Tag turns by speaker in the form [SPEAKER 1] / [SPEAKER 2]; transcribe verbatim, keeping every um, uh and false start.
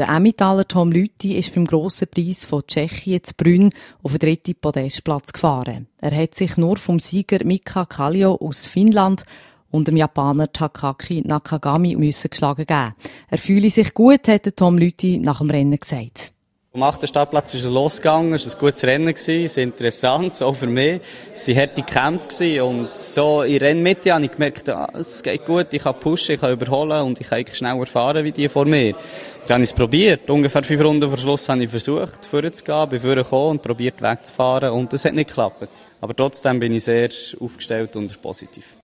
[SPEAKER 1] Der Emmentaler Tom Lüthi ist beim grossen Preis von Tschechien zu Brünn auf den dritten Podestplatz gefahren. Er hat sich nur vom Sieger Mika Kallio aus Finnland und dem Japaner Takaaki Nakagami müssen geschlagen geben. Er fühle sich gut, hat Tom Lüthi nach dem Rennen gesagt.
[SPEAKER 2] Am achten Startplatz ist es losgegangen, es war ein gutes Rennen, es war interessant, auch für mich. Es waren harte Kämpfe und so in der Rennmitte habe ich gemerkt, ah, es geht gut, ich kann pushen, ich kann überholen und ich kann eigentlich schneller fahren wie die vor mir. Dann habe ich es probiert, ungefähr fünf Runden vor Schluss habe ich versucht, vorzugehen, bin vorgekommen und probiert wegzufahren und das hat nicht geklappt. Aber trotzdem bin ich sehr aufgestellt und positiv.